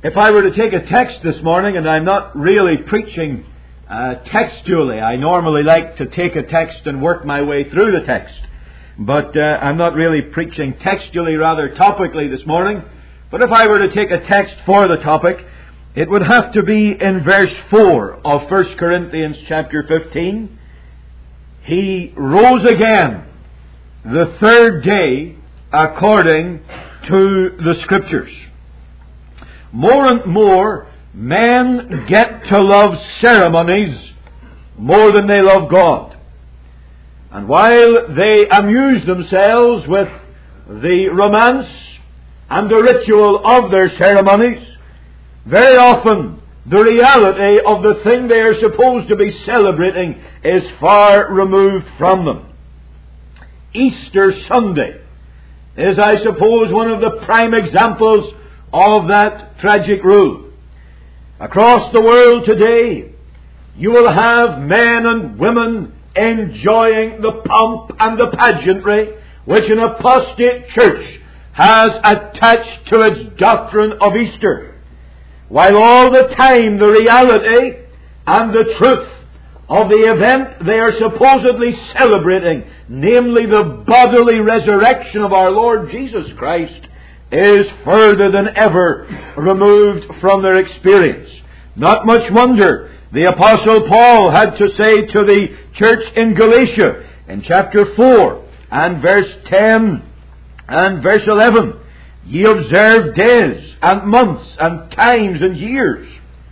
If I were to take a text this morning, and I'm not really preaching textually, I normally like to take a text and work my way through the text. But I'm not really preaching textually, rather topically this morning. But if I were to take a text for the topic, it would have to be in verse 4 of 1 Corinthians chapter 15. He rose again the third day according to the Scriptures. More and more, men get to love ceremonies more than they love God. And while they amuse themselves with the romance and the ritual of their ceremonies, very often the reality of the thing they are supposed to be celebrating is far removed from them. Easter Sunday is, I suppose, one of the prime examples of that tragic rule. Across the world today, you will have men and women enjoying the pomp and the pageantry which an apostate church has attached to its doctrine of Easter, while all the time the reality and the truth of the event they are supposedly celebrating, namely the bodily resurrection of our Lord Jesus Christ, is further than ever removed from their experience. Not much wonder the Apostle Paul had to say to the church in Galatia in chapter 4 and verse 10 and verse 11, "Ye observe days and months and times and years.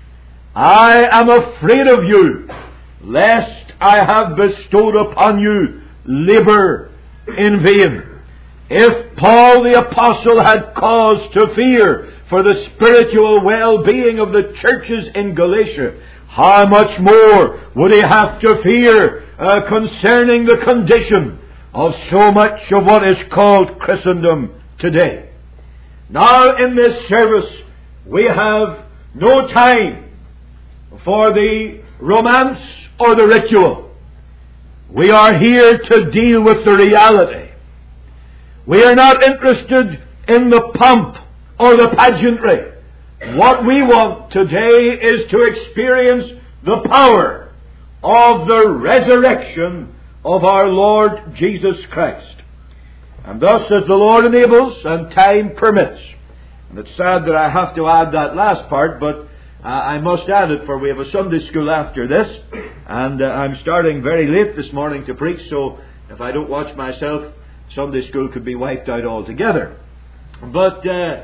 I am afraid of you, lest I have bestowed upon you labour in vain." If Paul the Apostle had cause to fear for the spiritual well-being of the churches in Galatia, how much more would he have to fear concerning the condition of so much of what is called Christendom today? Now in this service we have no time for the romance or the ritual. We are here to deal with the reality. We are not interested in the pomp or the pageantry. What we want today is to experience the power of the resurrection of our Lord Jesus Christ. And thus, as the Lord enables and time permits, and it's sad that I have to add that last part, but I must add it, for we have a Sunday school after this, and I'm starting very late this morning to preach, so if I don't watch myself, Sunday school could be wiped out altogether. But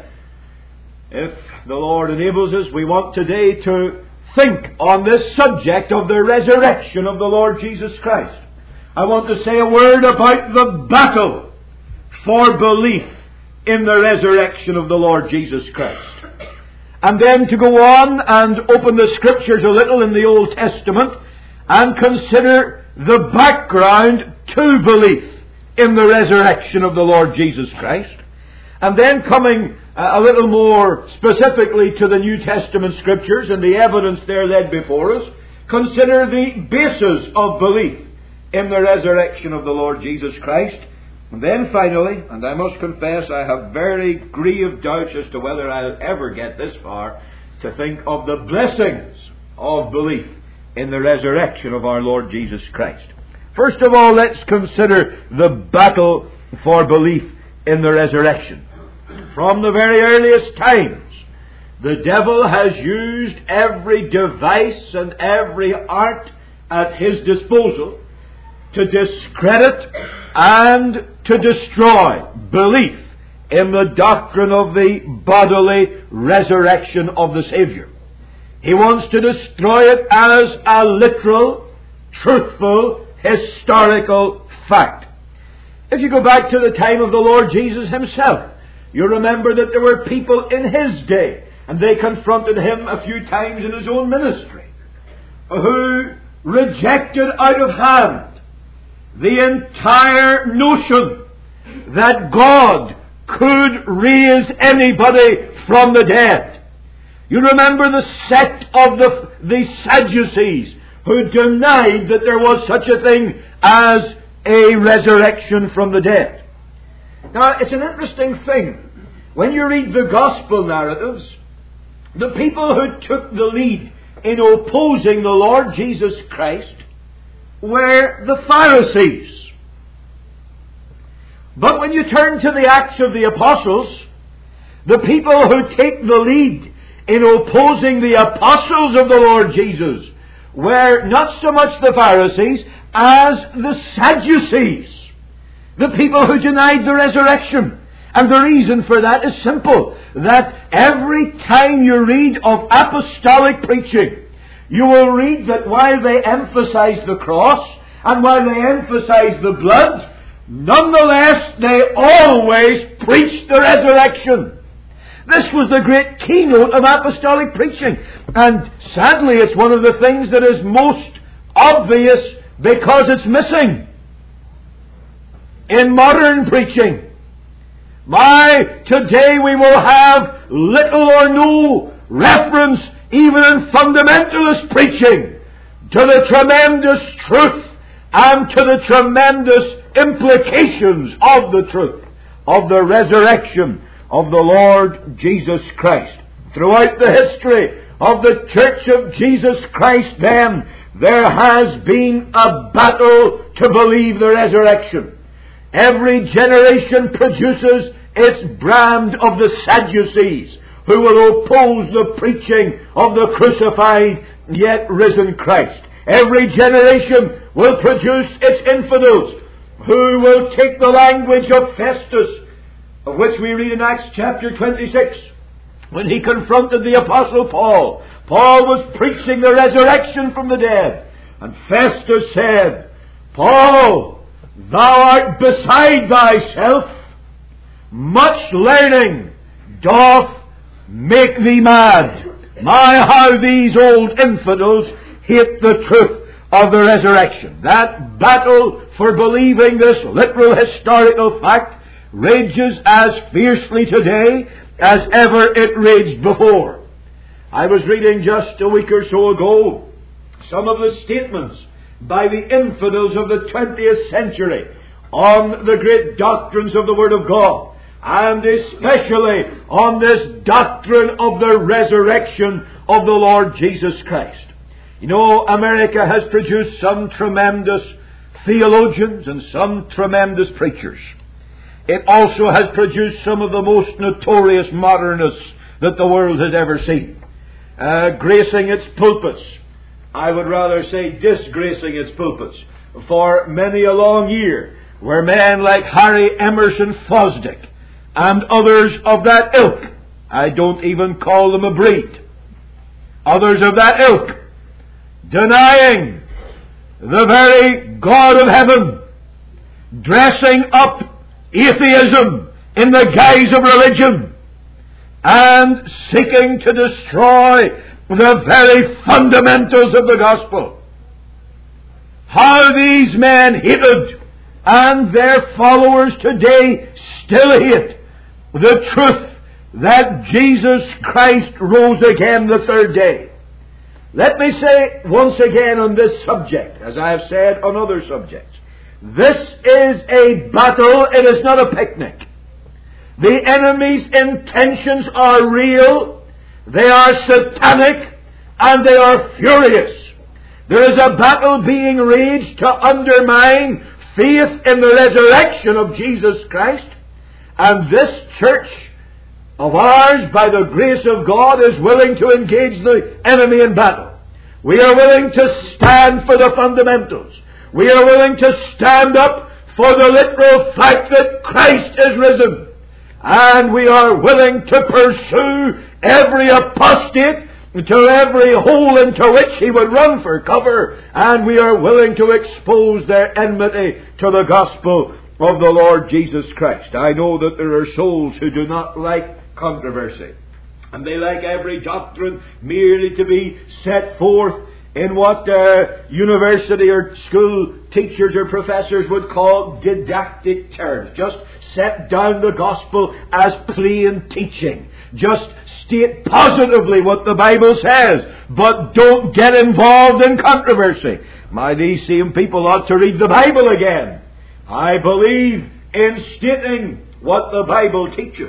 if the Lord enables us, we want today to think on this subject of the resurrection of the Lord Jesus Christ. I want to say a word about the battle for belief in the resurrection of the Lord Jesus Christ. And then to go on and open the Scriptures a little in the Old Testament and consider the background to belief in the resurrection of the Lord Jesus Christ. And then coming a little more specifically to the New Testament Scriptures and the evidence there laid before us, consider the basis of belief in the resurrection of the Lord Jesus Christ. And then finally, and I must confess I have very grave doubts as to whether I'll ever get this far, to think of the blessings of belief in the resurrection of our Lord Jesus Christ. First of all, let's consider the battle for belief in the resurrection. From the very earliest times, the devil has used every device and every art at his disposal to discredit and to destroy belief in the doctrine of the bodily resurrection of the Savior. He wants to destroy it as a literal, truthful, historical fact. If you go back to the time of the Lord Jesus Himself, you remember that there were people in His day, and they confronted Him a few times in His own ministry, who rejected out of hand the entire notion that God could raise anybody from the dead. You remember the sect of the Sadducees, who denied that there was such a thing as a resurrection from the dead. Now, it's an interesting thing. When you read the Gospel narratives, The people who took the lead in opposing the Lord Jesus Christ were the Pharisees. But when you turn to the Acts of the Apostles, the people who take the lead in opposing the apostles of the Lord Jesus were not so much the Pharisees as the Sadducees, the people who denied the resurrection. And the reason for that is simple, that every time you read of apostolic preaching, you will read that while they emphasize the cross and while they emphasize the blood, nonetheless they always preach the resurrection. This was the great keynote of apostolic preaching. And sadly, it's one of the things that is most obvious because it's missing in modern preaching. Today we will have little or no reference, even in fundamentalist preaching, to the tremendous truth and to the tremendous implications of the truth of the resurrection of the Lord Jesus Christ. Throughout the history of the Church of Jesus Christ, then, there has been a battle to believe the resurrection. Every generation produces its brand of the Sadducees, who will oppose the preaching of the crucified yet risen Christ. Every generation will produce its infidels, who will take the language of Festus, of which we read in Acts chapter 26, when he confronted the Apostle Paul. Paul was preaching the resurrection from the dead. And Festus said, Paul, thou art beside thyself. Much learning doth make thee mad. My, how these old infidels hate the truth of the resurrection. That battle for believing this literal historical fact rages as fiercely today as ever it raged before. I was reading just a week or so ago some of the statements by the infidels of the 20th century on the great doctrines of the Word of God, and especially on this doctrine of the resurrection of the Lord Jesus Christ. You know, America has produced some tremendous theologians and some tremendous preachers. It also has produced some of the most notorious modernists that the world has ever seen, gracing its pulpits. I would rather say disgracing its pulpits for many a long year, where men like Harry Emerson Fosdick and others of that ilk, I don't even call them a breed, others of that ilk, denying the very God of heaven, dressing up atheism in the guise of religion, and seeking to destroy the very fundamentals of the gospel. How these men hated, and their followers today still hate, the truth that Jesus Christ rose again the third day. Let me say once again on this subject, as I have said on other subjects, this is a battle, it is not a picnic. The enemy's intentions are real, they are satanic, and they are furious. There is a battle being waged to undermine faith in the resurrection of Jesus Christ, and this church of ours, by the grace of God, is willing to engage the enemy in battle. We are willing to stand for the fundamentals. We are willing to stand up for the literal fact that Christ is risen. And we are willing to pursue every apostate to every hole into which he would run for cover. And we are willing to expose their enmity to the gospel of the Lord Jesus Christ. I know that there are souls who do not like controversy, and they like every doctrine merely to be set forth in what university or school teachers or professors would call didactic terms. Just set down the gospel as plain teaching. Just state positively what the Bible says, but don't get involved in controversy. These same people ought to read the Bible again. I believe in stating what the Bible teaches.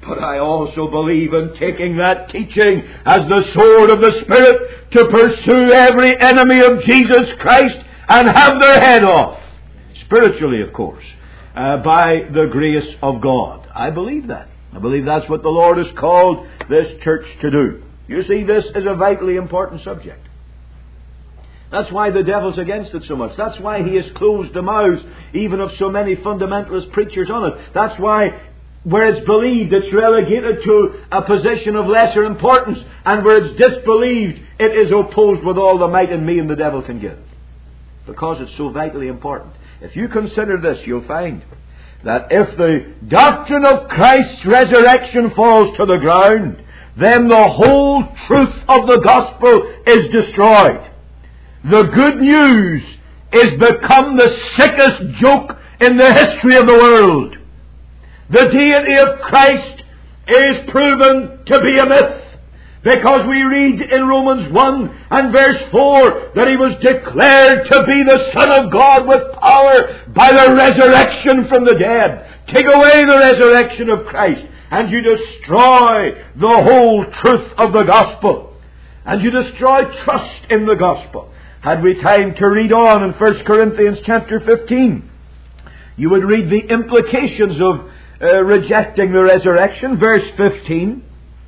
But I also believe in taking that teaching as the sword of the Spirit to pursue every enemy of Jesus Christ and have their head off. Spiritually, of course, by the grace of God. I believe that. I believe that's what the Lord has called this church to do. You see, this is a vitally important subject. That's why the devil's against it so much. That's why he has closed the mouths even of so many fundamentalist preachers on it. That's why where it's believed, it's relegated to a position of lesser importance, and where it's disbelieved, it is opposed with all the might and main the devil can give. Because it's so vitally important. If you consider this, you'll find that if the doctrine of Christ's resurrection falls to the ground, then the whole truth of the gospel is destroyed. The good news is become the sickest joke in the history of the world. The deity of Christ is proven to be a myth, because we read in Romans 1 and verse 4 that He was declared to be the Son of God with power by the resurrection from the dead. Take away the resurrection of Christ and you destroy the whole truth of the gospel. And you destroy trust in the gospel. Had we time to read on in 1 Corinthians chapter 15, you would read the implications of rejecting the resurrection. Verse 15.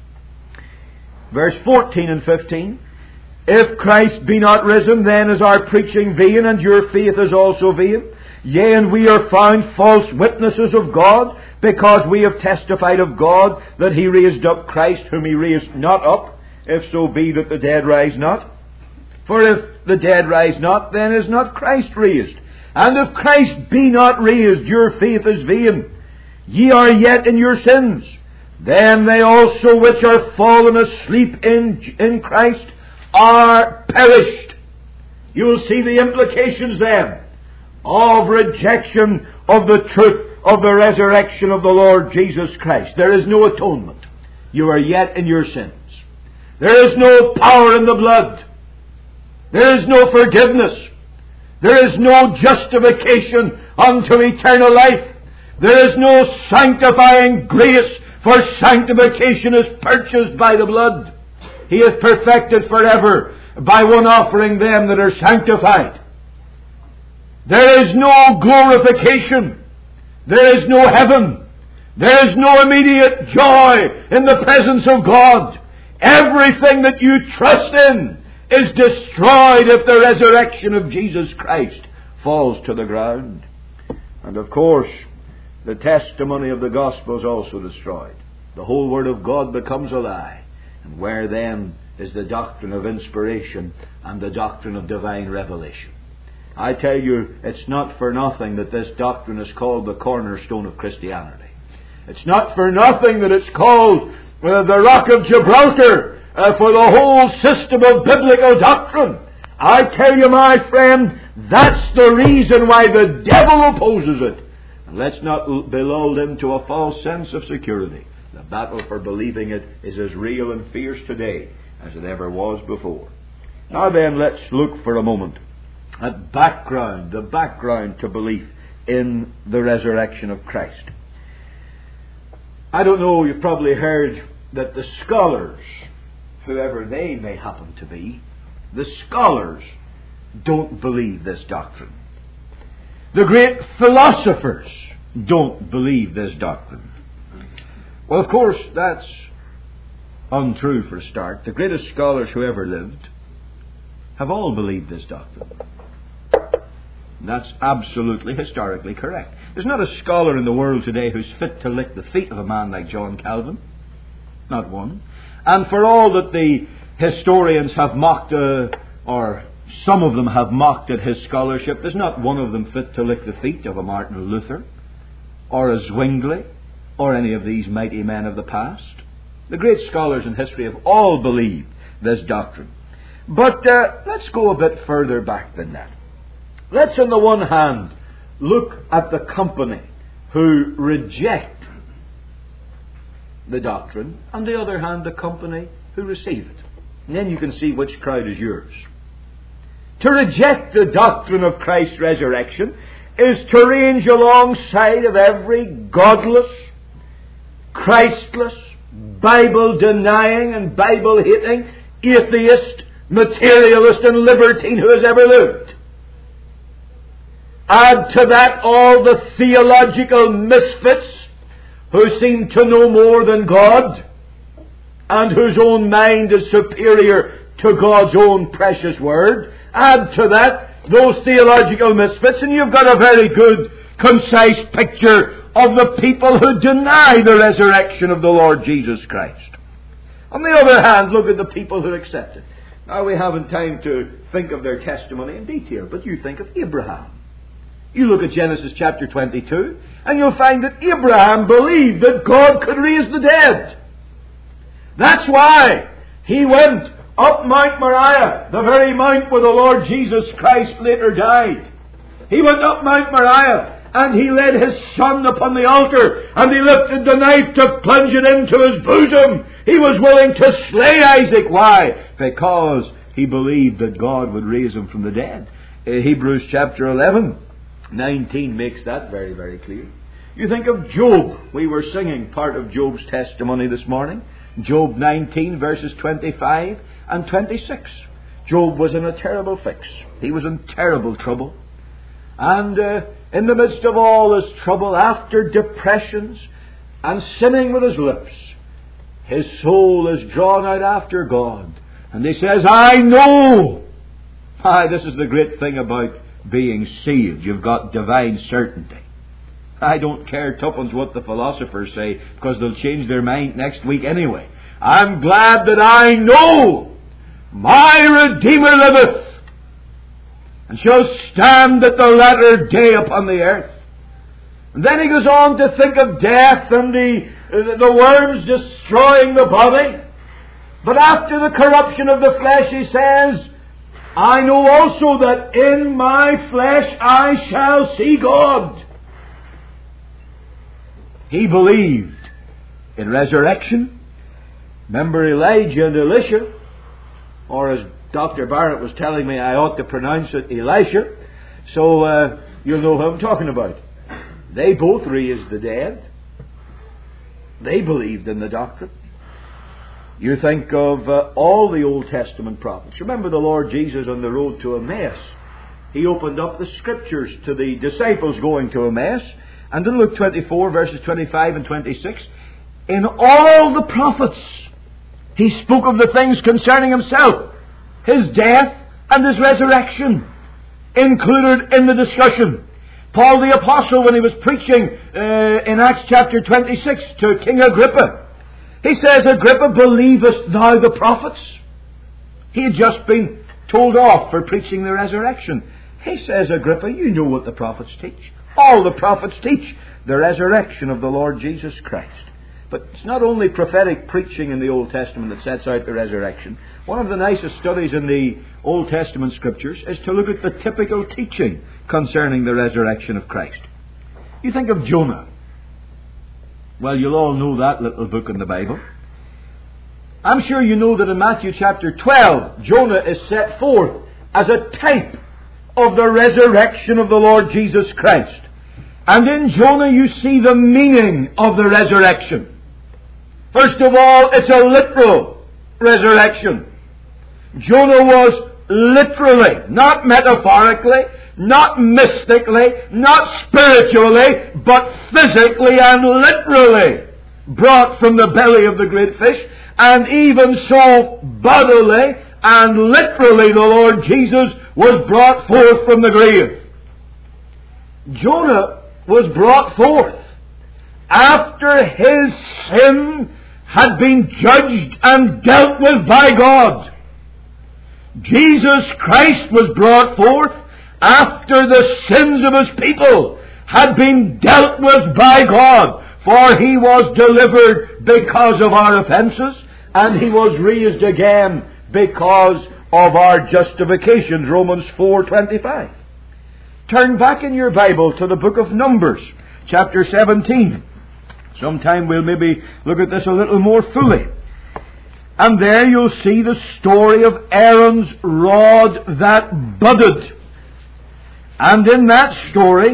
Verse 14 and 15. If Christ be not risen, then is our preaching vain, and your faith is also vain. Yea, and we are found false witnesses of God, because we have testified of God that He raised up Christ, whom He raised not up, if so be that the dead rise not. For if the dead rise not, then is not Christ raised. And if Christ be not raised, your faith is vain. Ye are yet in your sins. Then they also which are fallen asleep in Christ are perished. You will see the implications then of rejection of the truth of the resurrection of the Lord Jesus Christ. There is no atonement. You are yet in your sins. There is no power in the blood. There is no forgiveness. There is no justification unto eternal life. There is no sanctifying grace, for sanctification is purchased by the blood. He is perfected forever by one offering them that are sanctified. There is no glorification. There is no heaven. There is no immediate joy in the presence of God. Everything that you trust in is destroyed if the resurrection of Jesus Christ falls to the ground. And of course, the testimony of the gospel is also destroyed. The whole Word of God becomes a lie. And where then is the doctrine of inspiration and the doctrine of divine revelation? I tell you, it's not for nothing that this doctrine is called the cornerstone of Christianity. It's not for nothing that it's called the Rock of Gibraltar for the whole system of biblical doctrine. I tell you, my friend, that's the reason why the devil opposes it. And let's not be lulled into a false sense of security. The battle for believing it is as real and fierce today as it ever was before. Now then, let's look for a moment at the background to belief in the resurrection of Christ. I don't know, you've probably heard that the scholars, whoever they may happen to be, the scholars don't believe this doctrine. The great philosophers don't believe this doctrine. Well, of course, that's untrue for a start. The greatest scholars who ever lived have all believed this doctrine. And that's absolutely historically correct. There's not a scholar in the world today who's fit to lick the feet of a man like John Calvin. Not one. And for all that the historians have mocked, or some of them have mocked at his scholarship, there's not one of them fit to lick the feet of a Martin Luther, or a Zwingli, or any of these mighty men of the past. The great scholars in history have all believed this doctrine. But let's go a bit further back than that. Let's, on the one hand, look at the company who reject the doctrine, and on the other hand, the company who receive it. And then you can see which crowd is yours. To reject the doctrine of Christ's resurrection is to range alongside of every godless, Christless, Bible-denying and Bible-hating atheist, materialist and libertine who has ever lived. Add to that all the theological misfits who seem to know more than God and whose own mind is superior to God's own precious Word. Add to that those theological misfits and you've got a very good, concise picture of the people who deny the resurrection of the Lord Jesus Christ. On the other hand, look at the people who accept it. Now, we haven't time to think of their testimony in detail, but you think of Abraham. You look at Genesis chapter 22, and you'll find that Abraham believed that God could raise the dead. That's why he went up Mount Moriah, the very mount where the Lord Jesus Christ later died. He went up Mount Moriah, and he laid his son upon the altar, and he lifted the knife to plunge it into his bosom. He was willing to slay Isaac. Why? Because he believed that God would raise him from the dead. Hebrews chapter 11:19 makes that very, very clear. You think of Job. We were singing part of Job's testimony this morning. Job 19 verses 25 and 26. Job was in a terrible fix. He was in terrible trouble. And in the midst of all his trouble, after depressions and sinning with his lips, his soul is drawn out after God. And he says, I know. This is the great thing about being saved. You've got divine certainty. I don't care tuppence what the philosophers say, because they'll change their mind next week anyway. I'm glad that I know my Redeemer liveth, and shall stand at the latter day upon the earth. And then he goes on to think of death and the worms destroying the body. But after the corruption of the flesh, he says, I know also that in my flesh I shall see God. He believed in resurrection. Remember Elijah and Elisha, or as Dr. Barrett was telling me, I ought to pronounce it Elisha, so you'll know who I'm talking about. They both raised the dead. They believed in the doctrine. You think of all the Old Testament prophets. Remember the Lord Jesus on the road to Emmaus. He opened up the Scriptures to the disciples going to Emmaus. And in Luke 24 verses 25 and 26, in all the prophets, he spoke of the things concerning himself, his death and his resurrection, included in the discussion. Paul the Apostle, when he was preaching in Acts chapter 26 to King Agrippa, he says, Agrippa, believest thou the prophets? He had just been told off for preaching the resurrection. He says, Agrippa, you know what the prophets teach. All the prophets teach the resurrection of the Lord Jesus Christ. But it's not only prophetic preaching in the Old Testament that sets out the resurrection. One of the nicest studies in the Old Testament Scriptures is to look at the typical teaching concerning the resurrection of Christ. You think of Jonah. Well, you'll all know that little book in the Bible. I'm sure you know that in Matthew chapter 12, Jonah is set forth as a type of the resurrection of the Lord Jesus Christ. And in Jonah you see the meaning of the resurrection. First of all, it's a literal resurrection. Jonah was literally, not metaphorically, not mystically, not spiritually, but physically and literally brought from the belly of the great fish. And even so, bodily and literally, the Lord Jesus was brought forth from the grave. Jonah was brought forth after his sin had been judged and dealt with by God. Jesus Christ was brought forth after the sins of his people had been dealt with by God, for he was delivered because of our offences, and he was raised again because of our justifications. Romans 4:25. Turn back in your Bible to the book of Numbers, chapter 17. Sometime we'll maybe look at this a little more fully. And there you'll see the story of Aaron's rod that budded. And in that story,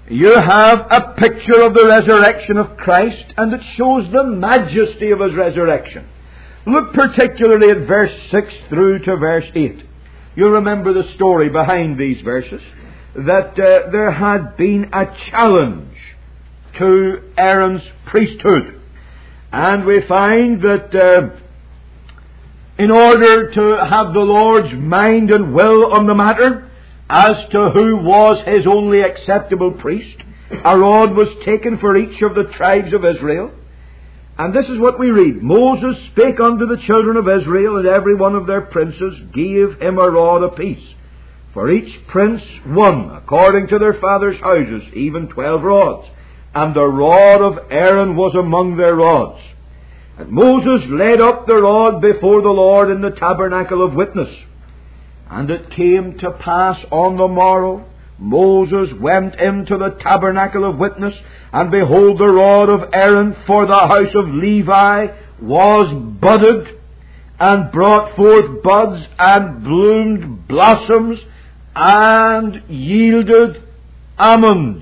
you have a picture of the resurrection of Christ, and it shows the majesty of His resurrection. Look particularly at verse 6 through to verse 8. You'll remember the story behind these verses, that there had been a challenge to Aaron's priesthood. And we find that in order to have the Lord's mind and will on the matter as to who was His only acceptable priest, a rod was taken for each of the tribes of Israel. And this is what we read. Moses spake unto the children of Israel, and every one of their princes gave him a rod apiece. For each prince one, according to their fathers' houses, even 12 rods. And the rod of Aaron was among their rods. And Moses led up the rod before the Lord in the tabernacle of witness. And it came to pass on the morrow, Moses went into the tabernacle of witness, and behold, the rod of Aaron for the house of Levi was budded, and brought forth buds, and bloomed blossoms, and yielded almonds.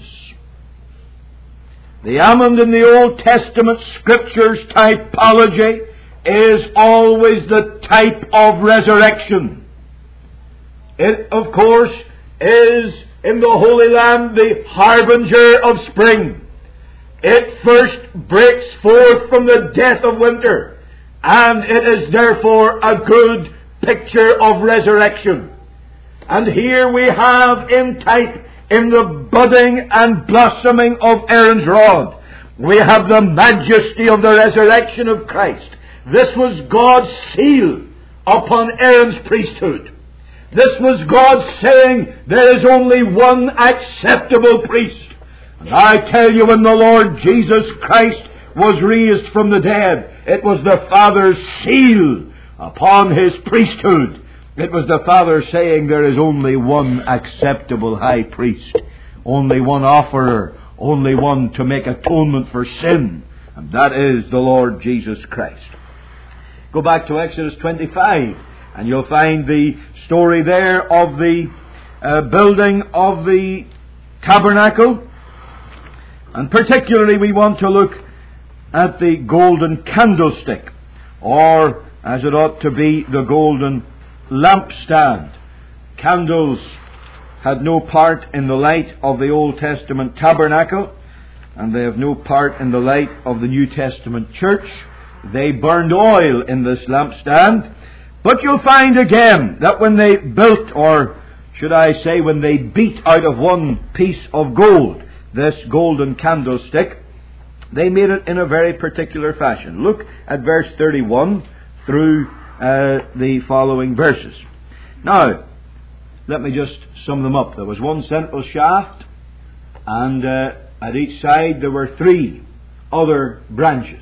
The almond in the Old Testament Scripture's typology is always the type of resurrection. It, of course, is in the Holy Land the harbinger of spring. It first breaks forth from the death of winter, and it is therefore a good picture of resurrection. And here we have in type, in the budding and blossoming of Aaron's rod, we have the majesty of the resurrection of Christ. This was God's seal upon Aaron's priesthood. This was God saying, there is only one acceptable priest. And I tell you, when the Lord Jesus Christ was raised from the dead, it was the Father's seal upon His priesthood. It was the Father saying, there is only one acceptable high priest, only one offerer, only one to make atonement for sin, and that is the Lord Jesus Christ. Go back to Exodus 25, and you'll find the story there of the building of the tabernacle. And particularly we want to look at the golden candlestick, or as it ought to be, the golden lampstand. Candles had no part in the light of the Old Testament tabernacle, and they have no part in the light of the New Testament church. They burned oil in this lampstand. But you'll find again that when they built, or should I say when they beat out of one piece of gold this golden candlestick, they made it in a very particular fashion. Look at verse 31 through the following verses. Now, let me just sum them up. There was one central shaft, and at each side there were 3 other branches.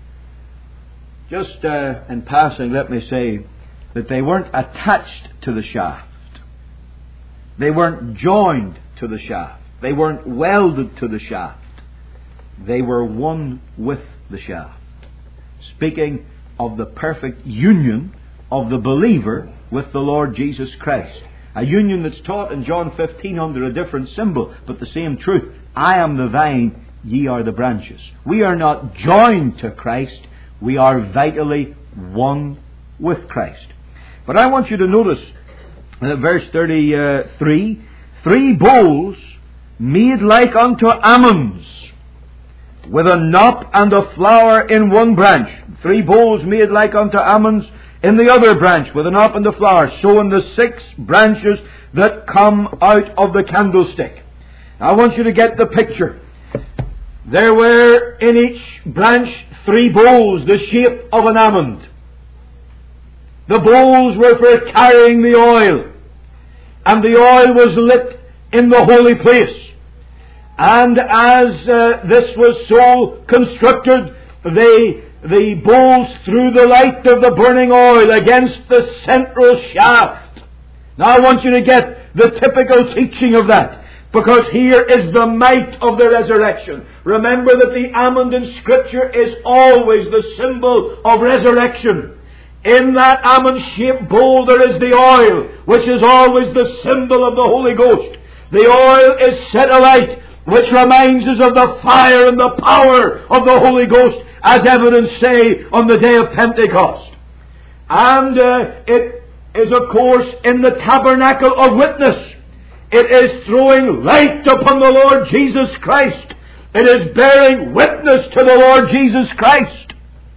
Just in passing, let me say that they weren't attached to the shaft. They weren't joined to the shaft. They weren't welded to the shaft. They were one with the shaft. Speaking of the perfect union of the believer with the Lord Jesus Christ. A union that's taught in John 15 under a different symbol, but the same truth. I am the vine, ye are the branches. We are not joined to Christ. We are vitally one with Christ. But I want you to notice verse 33, 3 bowls made like unto almonds, with a knop and a flower in one branch. 3 bowls made like unto almonds in the other branch, with a knop and a flower. So in the 6 branches that come out of the candlestick. I want you to get the picture. There were in each branch 3 bowls, the shape of an almond. The bowls were for carrying the oil, and the oil was lit in the holy place. And as this was so constructed, the bowls threw the light of the burning oil against the central shaft. Now I want you to get the typical teaching of that, because here is the might of the resurrection. Remember that the almond in Scripture is always the symbol of resurrection. In that almond-shaped bowl there is the oil, which is always the symbol of the Holy Ghost. The oil is set alight which reminds us of the fire and the power of the Holy Ghost, as evidence say on the day of Pentecost. And it is, of course, in the tabernacle of witness. It is throwing light upon the Lord Jesus Christ. It is bearing witness to the Lord Jesus Christ.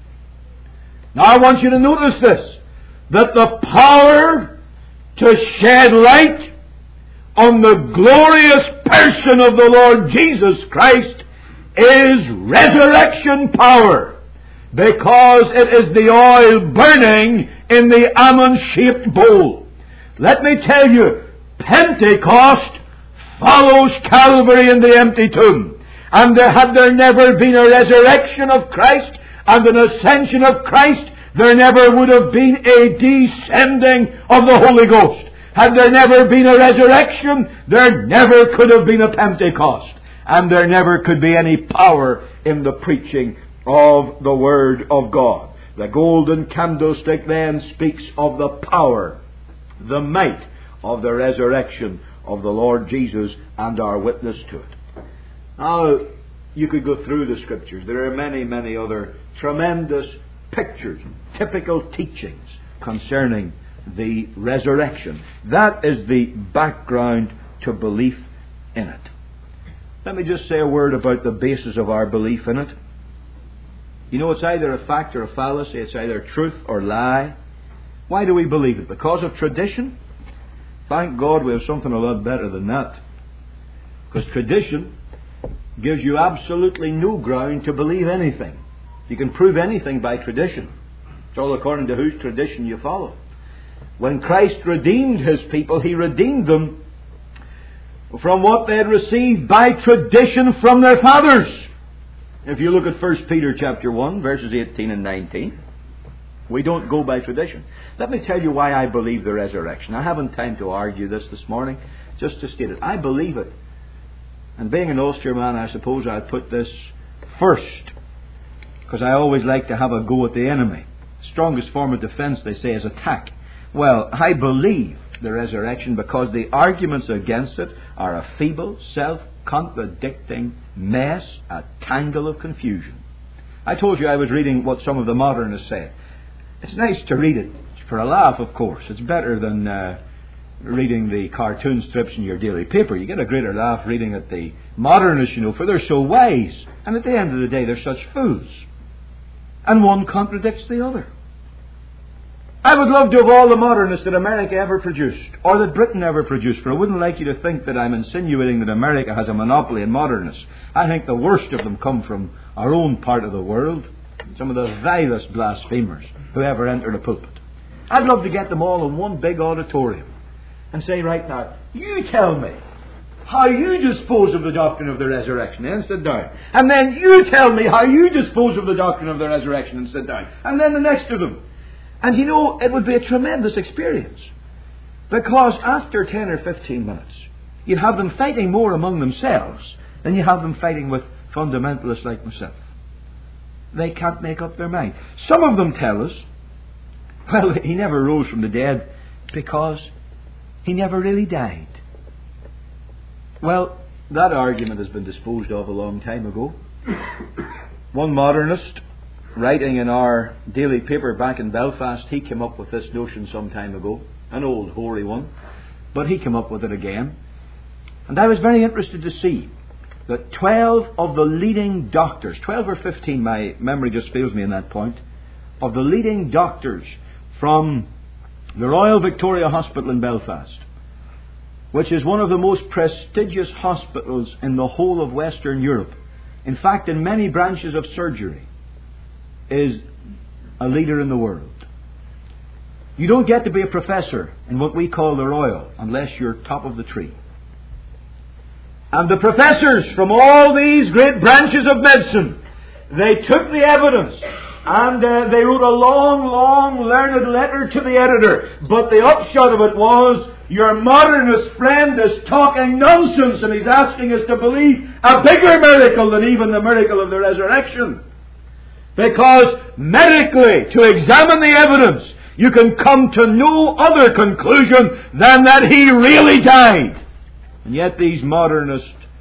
Now I want you to notice this, that the power to shed light on the glorious person of the Lord Jesus Christ is resurrection power, because it is the oil burning in the almond-shaped bowl. Let me tell you, Pentecost follows Calvary in the empty tomb. And had there never been a resurrection of Christ and an ascension of Christ, there never would have been a descending of the Holy Ghost. Had there never been a resurrection, there never could have been a Pentecost. And there never could be any power in the preaching of the Word of God. The golden candlestick then speaks of the power, the might of the resurrection of the Lord Jesus and our witness to it. Now, you could go through the Scriptures. There are many, many other tremendous pictures, typical teachings concerning the resurrection. That is the background to belief in it. Let me just say a word about the basis of our belief in it. You know, it's either a fact or a fallacy. It's either truth or lie. Why do we believe it? Because of tradition? Thank God we have something a lot better than that. Because tradition gives you absolutely no ground to believe anything. You can prove anything by tradition. It's all according to whose tradition you follow. When Christ redeemed His people, He redeemed them from what they had received by tradition from their fathers. If you look at 1 Peter chapter 1, verses 18 and 19, we don't go by tradition. Let me tell you why I believe the resurrection. I haven't time to argue this morning, just to state it. I believe it. And being an Ulsterman, I suppose I'll put this first, because I always like to have a go at the enemy. The strongest form of defense, they say, is attack. Well, I believe the resurrection because the arguments against it are a feeble, self-contradicting mess, a tangle of confusion. I told you I was reading what some of the modernists say. It's nice to read it for a laugh, of course. It's better than reading the cartoon strips in your daily paper. You get a greater laugh reading at the modernists, you know, for they're so wise. And at the end of the day, they're such fools. And one contradicts the other. I would love to have all the modernists that America ever produced, or that Britain ever produced, for I wouldn't like you to think that I'm insinuating that America has a monopoly in modernists. I think the worst of them come from our own part of the world. Some of the vilest blasphemers who ever entered a pulpit. I'd love to get them all in one big auditorium and say, right now, you tell me how you dispose of the doctrine of the resurrection, and sit down. And then you tell me how you dispose of the doctrine of the resurrection, and sit down. And then the next to them. And you know, it would be a tremendous experience. Because after 10 or 15 minutes, you'd have them fighting more among themselves than you have them fighting with fundamentalists like myself. They can't make up their mind. Some of them tell us, well, He never rose from the dead because He never really died. Well, that argument has been disposed of a long time ago. One modernist, writing in our daily paper back in Belfast, he came up with this notion some time ago. An old hoary one. But he came up with it again. And I was very interested to see that 12 of the leading doctors, 12 or 15, my memory just fails me in that point, of the leading doctors from the Royal Victoria Hospital in Belfast, which is one of the most prestigious hospitals in the whole of Western Europe. In fact, in many branches of surgery, is a leader in the world. You don't get to be a professor in what we call the Royal unless you're top of the tree. And the professors from all these great branches of medicine, they took the evidence and they wrote a long, long learned letter to the editor. But the upshot of it was, your modernist friend is talking nonsense and he's asking us to believe a bigger miracle than even the miracle of the resurrection. Because medically, to examine the evidence, you can come to no other conclusion than that He really died. And yet these modernist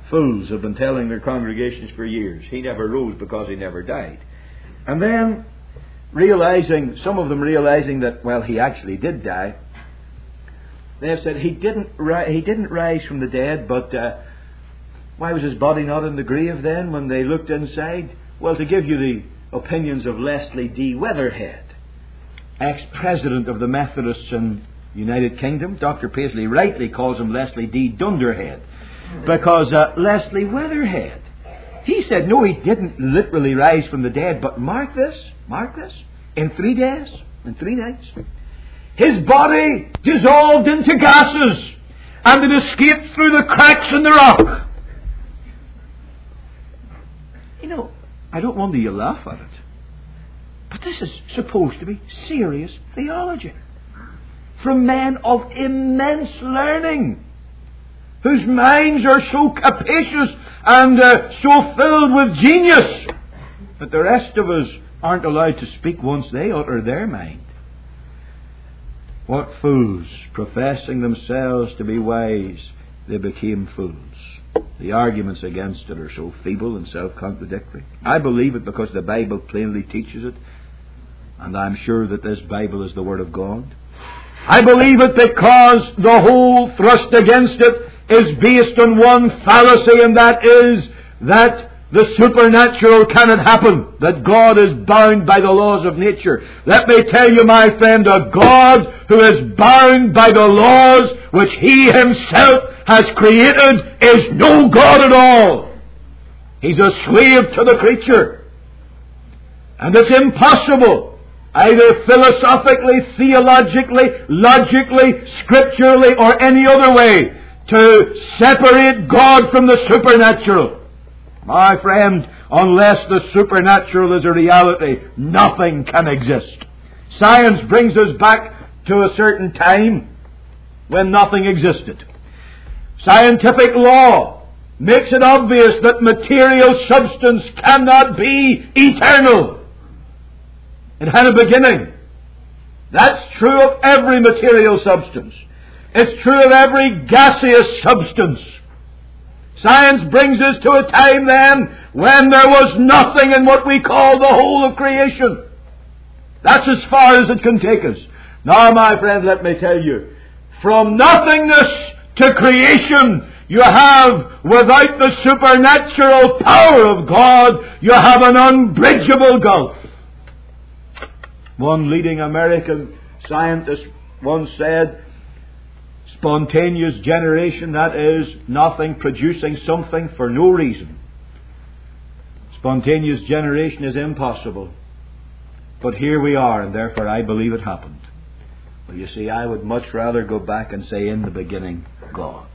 fools have been telling their congregations for years. He never rose because he never died. And then, some of them realizing that, well, he actually did die, they have said he didn't rise from the dead, but why was his body not in the grave then when they looked inside? Well, to give you the opinions of Leslie D. Weatherhead, ex-president of the Methodists in the United Kingdom. Dr. Paisley rightly calls him Leslie D. Dunderhead, because Leslie Weatherhead, he said, no, he didn't literally rise from the dead, but mark this, in 3 days, in 3 nights, his body dissolved into gases, and it escaped through the cracks in the rock. You know, I don't wonder you laugh at it, but this is supposed to be serious theology from men of immense learning, whose minds are so capacious and so filled with genius that the rest of us aren't allowed to speak once they utter their mind. What fools, professing themselves to be wise, they became fools. The arguments against it are so feeble and self-contradictory. I believe it because the Bible plainly teaches it, and I'm sure that this Bible is the Word of God. I believe it because the whole thrust against it is based on one fallacy, and that is that the supernatural cannot happen, that God is bound by the laws of nature. Let me tell you, my friend, a God who is bound by the laws which He Himself has created is no God at all. He's a slave to the creature. And it's impossible, either philosophically, theologically, logically, scripturally, or any other way, to separate God from the supernatural. My friend, unless the supernatural is a reality, nothing can exist. Science brings us back to a certain time when nothing existed. Scientific law makes it obvious that material substance cannot be eternal. It had a beginning. That's true of every material substance. It's true of every gaseous substance. Science brings us to a time then when there was nothing in what we call the whole of creation. That's as far as it can take us. Now, my friend, let me tell you, from nothingness to creation, you have, without the supernatural power of God, you have an unbridgeable gulf. One leading American scientist once said, spontaneous generation, that is, nothing producing something for no reason. Spontaneous generation is impossible. But here we are, and therefore I believe it happened. Well, you see, I would much rather go back and say, in the beginning, God.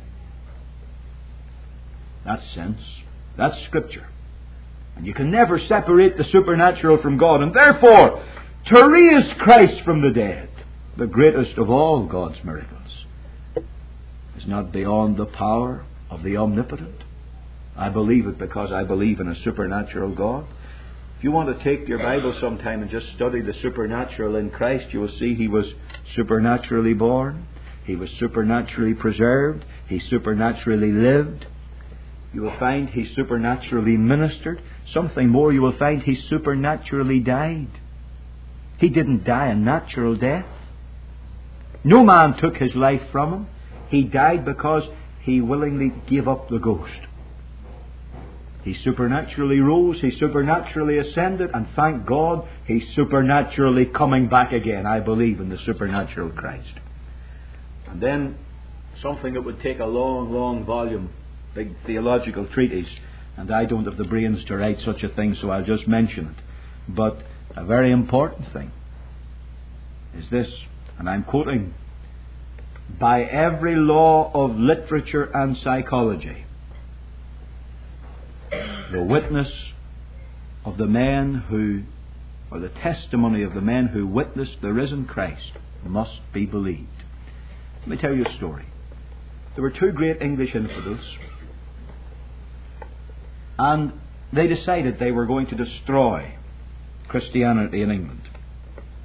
That's sense. That's Scripture. And you can never separate the supernatural from God. And therefore, to raise Christ from the dead, the greatest of all God's miracles, is not beyond the power of the omnipotent. I believe it because I believe in a supernatural God. If you want to take your Bible sometime and just study the supernatural in Christ, you will see He was supernaturally born, He was supernaturally preserved, He supernaturally lived. You will find He supernaturally ministered. Something more, you will find He supernaturally died. He didn't die a natural death. No man took His life from Him. He died because He willingly gave up the ghost. He supernaturally rose, He supernaturally ascended, and thank God, He's supernaturally coming back again. I believe in the supernatural Christ. And then something that would take a long, long volume, big theological treatise, and I don't have the brains to write such a thing, so I'll just mention it. But a very important thing is this, and I'm quoting, by every law of literature and psychology, the witness of the men who, or the testimony of the men who witnessed the risen Christ must be believed. Let me tell you a story. There were two great English infidels, and they decided they were going to destroy Christianity in England.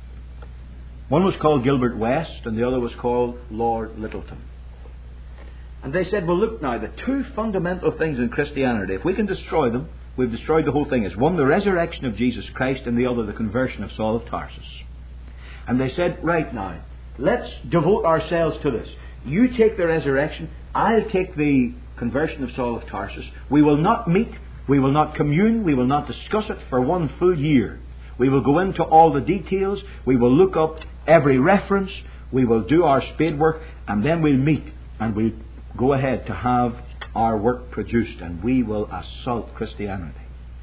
One was called Gilbert West, and the other was called Lord Lyttelton. And they said, well, look now, the two fundamental things in Christianity, if we can destroy them, we've destroyed the whole thing. Is one, the resurrection of Jesus Christ, and the other, the conversion of Saul of Tarsus. And they said, right now, let's devote ourselves to this. You take the resurrection, I'll take the conversion of Saul of Tarsus. We will not meet, we will not commune, we will not discuss it for one full year. We will go into all the details, we will look up every reference, we will do our spade work, and then we'll meet and we'll go ahead to have our work produced, and we will assault Christianity.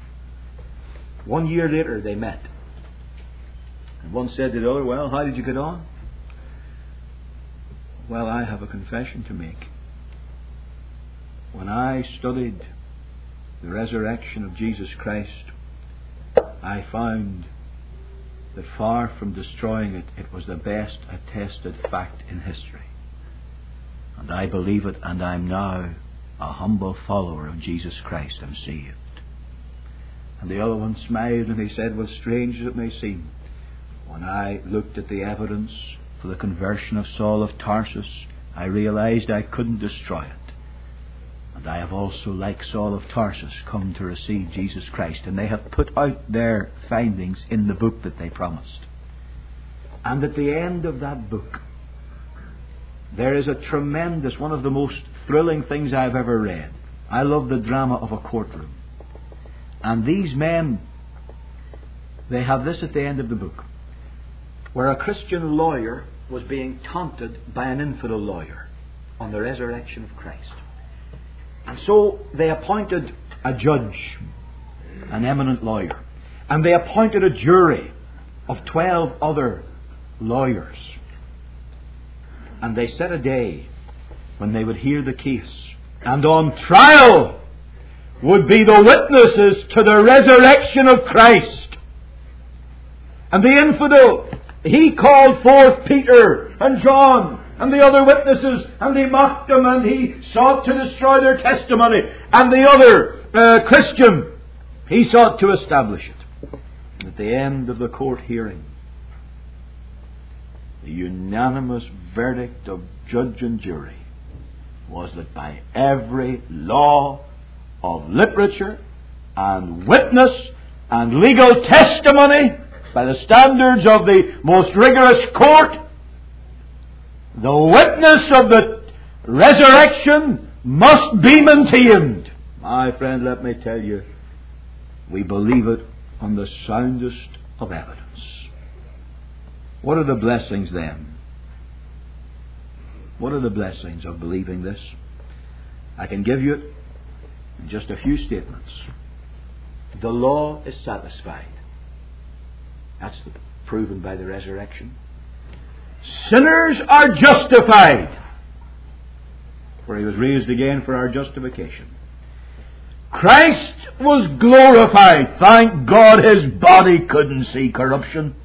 1 year later they met. And one said to the other, well, how did you get on? Well, I have a confession to make. When I studied the resurrection of Jesus Christ, I found that far from destroying it, it was the best attested fact in history. And I believe it, and I'm now a humble follower of Jesus Christ and saved. And the other one smiled and he said, well, strange as it may seem, when I looked at the evidence for the conversion of Saul of Tarsus, I realized I couldn't destroy it. And I have also, like Saul of Tarsus, come to receive Jesus Christ. And they have put out their findings in the book that they promised. And at the end of that book, there is a tremendous, one of the most thrilling things I've ever read. I love the drama of a courtroom. And these men, they have this at the end of the book, where a Christian lawyer was being taunted by an infidel lawyer on the resurrection of Christ. And so they appointed a judge, an eminent lawyer, and they appointed a jury of 12 other lawyers. And they set a day when they would hear the case, and on trial would be the witnesses to the resurrection of Christ. And the infidel, he called forth Peter and John and the other witnesses, and he mocked them, and he sought to destroy their testimony. And the other Christian, he sought to establish it. And at the end of the court hearing, the unanimous verdict of judge and jury was that by every law of literature and witness and legal testimony, by the standards of the most rigorous court, the witness of the resurrection must be maintained. My friend, let me tell you, we believe it on the soundest of evidence. What are the blessings then? What are the blessings of believing this? I can give you it in just a few statements. The law is satisfied. That's proven by the resurrection. Sinners are justified, for he was raised again for our justification. Christ was glorified. Thank God his body couldn't see corruption.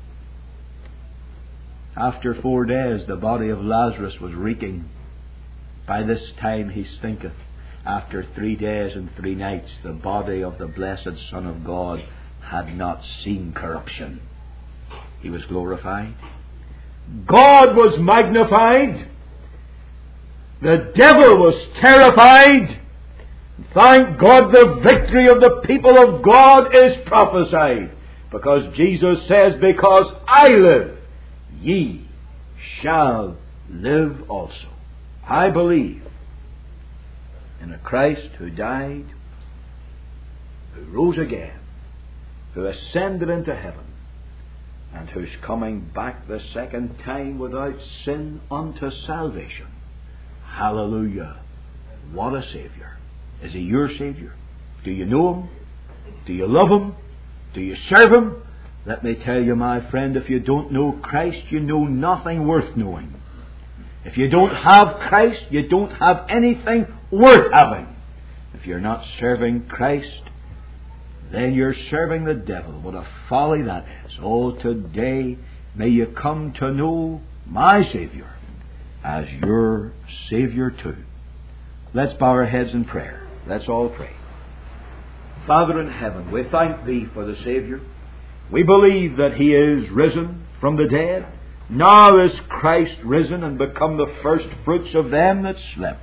After 4 days, the body of Lazarus was reeking. By this time he stinketh. After 3 days and 3 nights, the body of the blessed Son of God had not seen corruption. He was glorified. God was magnified. The devil was terrified. Thank God the victory of the people of God is prophesied. Because Jesus says, because I live, ye shall live also. I believe in a Christ who died, who rose again, who ascended into heaven, and who's coming back the second time without sin unto salvation. Hallelujah. What a Saviour. Is he your Saviour? Do you know him? Do you love him? Do you serve him? Let me tell you, my friend, if you don't know Christ, you know nothing worth knowing. If you don't have Christ, you don't have anything worth having. If you're not serving Christ, then you're serving the devil. What a folly that is. Oh, today may you come to know my Saviour as your Saviour too. Let's bow our heads in prayer. Let's all pray. Father in heaven, we thank Thee for the Saviour. We believe that He is risen from the dead. Now is Christ risen and become the first fruits of them that slept.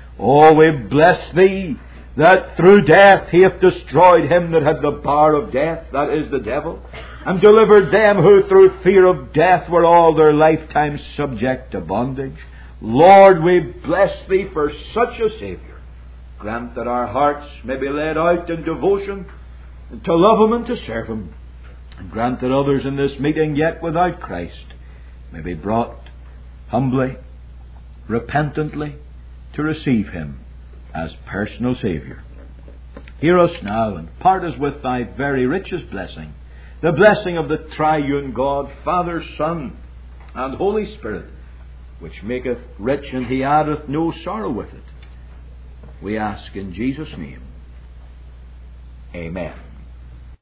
Oh, we bless Thee, that through death He hath destroyed him that had the power of death, that is the devil, and delivered them who through fear of death were all their lifetime subject to bondage. Lord, we bless Thee for such a Saviour. Grant that our hearts may be led out in devotion to love Him and to serve Him. And grant that others in this meeting yet without Christ may be brought humbly, repentantly, to receive Him as personal Saviour. Hear us now and part us with Thy very richest blessing, the blessing of the triune God, Father, Son, and Holy Spirit, which maketh rich and He addeth no sorrow with it. We ask in Jesus' name. Amen.